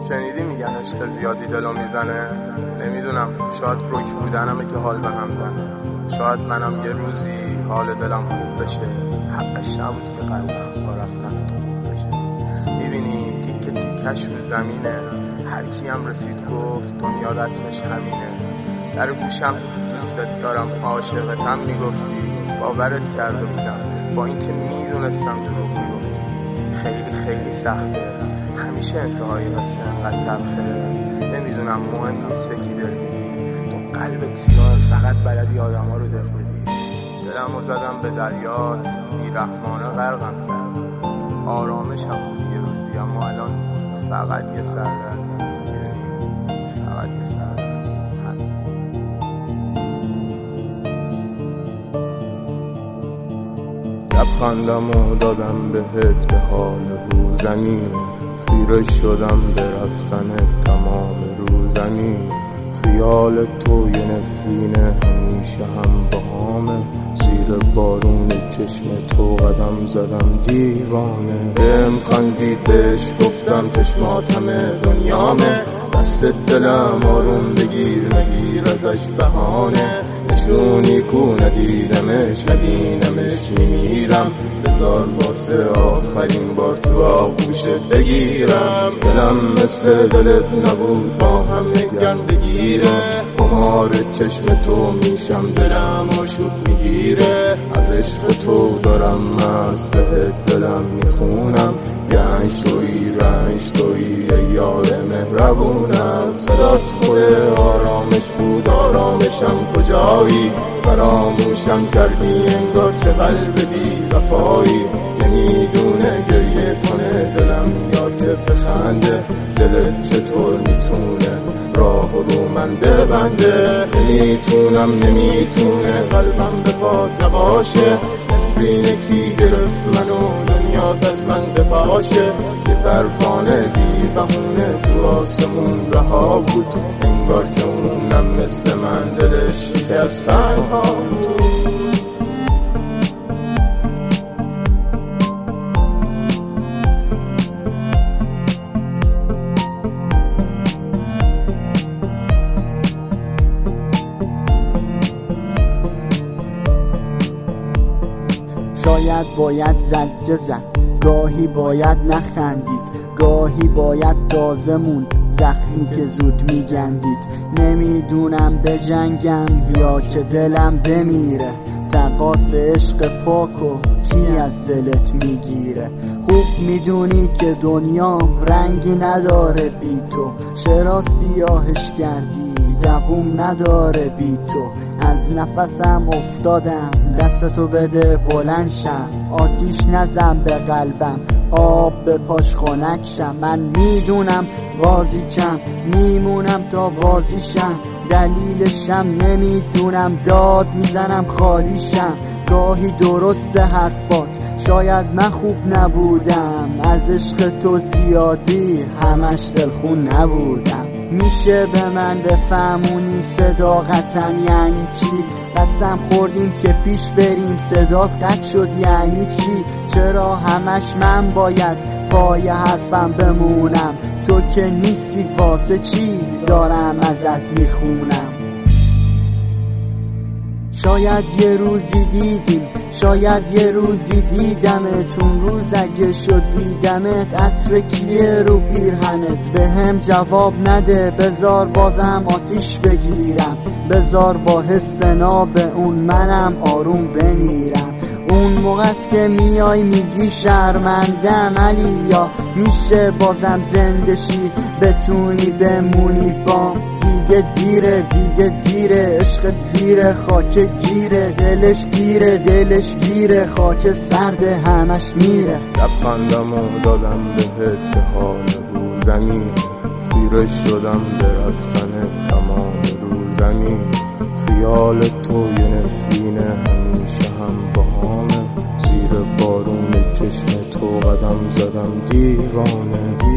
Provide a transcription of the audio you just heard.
شنیدی میگن عشق زیادی دلو میزنه؟ نمیدونم، شاید رک بودنمه که حال به هم زنه. شاید منم یه روزی حال دلم خوب بشه. حقش نبود که قلبم با رفتنت خوب بشه. میبینی تیکه تیکش رو زمینه، هر کی هم رسید گفت دنیا رسمش همینه. در گوشم دوست دارم عاشقتم میگفتی، باورت کرده بودم با اینکه میدونستم دروغ میگفتی. خیلی خیلی سخته، همیشه انتهای قصه انقدر تلخه. نمیدونم، مهم نیست به کی دل میدی، تو قلبت سیاه، فقط بلدی آدم ها رو دق بدی. دلمو زدم به دریات، بیرحمانه غرقم کرد. آرامشم بود یه روزی، اما الان فقط یه سردردی. فقط یه سردردی. لبخندمو دادم بهت که حال رو زمینه، خیره شدم به رفتن تمام رو زمین. خیال تو یه نفرینه، همیشه هم باهامه، زیر بارون چشم تو قدم زدم دیوانه. بهم خندید بهش گفتم چشمات همه دنیامه، دست دلم آروم بگیر نگیر ازش بهانه. نشونی کو ندیدمش نبینمش میمیرم، بذار واسه آخرین بار تو آغوشت بگیرم. دلم مثل دلت نبود با هم نگن بگیره، خمار چشم تو میشم دلم آشوب میگیره. از عشق تو دارم مست بهت دلم میخونم، گنج توی رنج توی یار مهربونم. صدات خود آرامش بود، آرامشم کجایی؟ فراموشم کردی انگار چه قلب بی وفایی. نمیدونه گریه کنه دلم یا که بخنده، دلت چطور میتونه راه رو من ببنده؟ نمیتونه قلبم به پات نباشه، نفرینه کی گرفت منو دنیات از من بپاشه. یه پروانه بی بهونه تو آسمون رها بود، انگار که اونم مثل من دلش شکست تنها بود. شاید باید زجه زد، گاهی باید نخندید، گاهی باید تازه موند زخمی که زود میگندید. نمیدونم بجنگم یا که دلم بمیره، تقاس عشق پاکو کی از دلت میگیره؟ خوب میدونی که دنیا رنگی نداره بی تو، چرا سیاهش کردی؟ دووم نداره بی تو. از نفسم افتادم، دستتو بده بلند شم، آتیش نزن به قلبم، آب به پاش خنک شم. من میدونم بازی کم، میمونم تا بازیشم، دلیلشم نمیدونم، داد میزنم خالیشم. گاهی درست حرفات، شاید من خوب نبودم، از عشق تو زیادی همش دلخون نبودم. میشه به من بفهمونی صداقتن یعنی چی؟ قسم خوردیم که پیش بریم، صدات قطع شد یعنی چی؟ چرا همش من باید پای حرفم بمونم؟ تو که نیستی واسه چی دارم ازت میخونم؟ شاید یه روزی دیدیم، شاید یه روزی دیدمت، اون روز اگه شد دیدمت، عطر کیه رو پیرهنت؟ به هم جواب نده، بذار بازم آتیش بگیرم، بذار با حس ناب اون منم آروم بمیرم. اون موقع است که میای میگی شرمندم، علی یا میشه بازم زنده شی، بتونی بمونی بام؟ دیگه دیره، عشقت زیر خاک گیره، دلش گیره، خاک سرد همش میره. لبخندمو دادم بهت که حال رو زمین، خیره شدم به رفتن تمام رو زمین. خیال تو یه نفرینه، همیشه هم باهامه، زیر بارون چشم تو قدم زدم دیوانه.